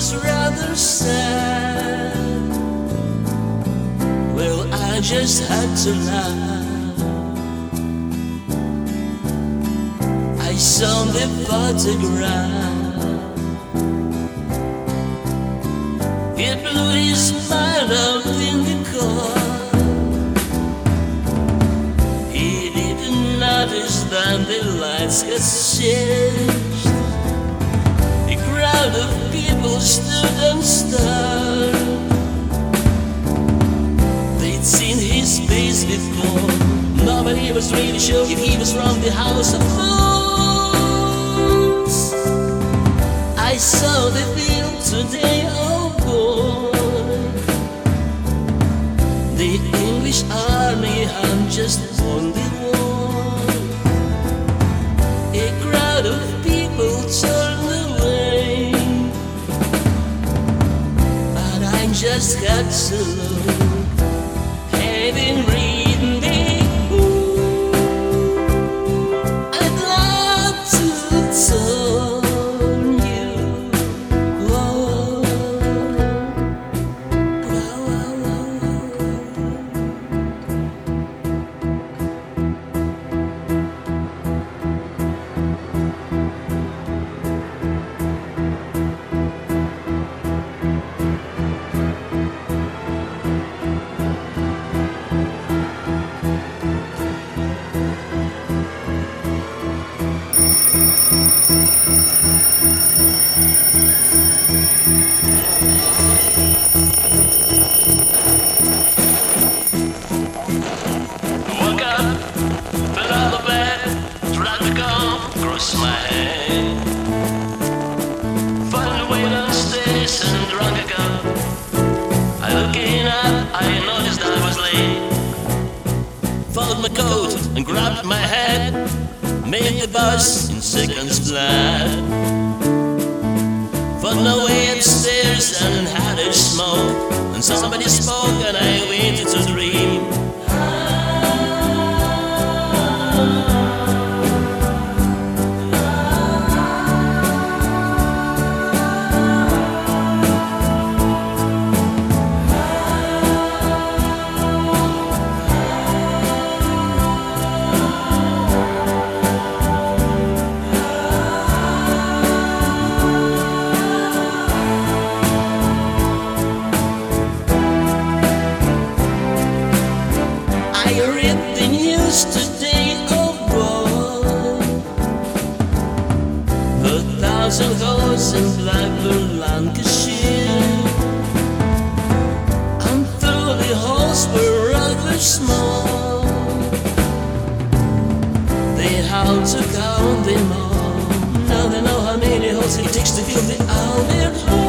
was rather sad. Well, I just had to laugh. I saw the photograph. He blew his mind out in the car. He didn't notice that the lights had changed. A crowd of people stood and stared. They'd seen his face before. Nobody was really sure if he was from the House of Fools. I saw the film today, oh boy. The English army had just won the war. A crowd of people turned away, but I just had to look. Having written the book, I'd love to tell you. Whoa, woke up, fell out of bed, tried to go across my head. Found a way downstairs and drunk again. I looking up, I noticed I was late. Followed my coat and grabbed my hat. Made the bus in seconds flat. Found my way upstairs and had a smoke. And somebody spoke and I waited to dream. I read the news today, oh boy. 1,000 holes in Blackburn, Lancashire. And though the holes were rather small, they had to count them all. Now they know how many holes it takes to fill the Albert Hall.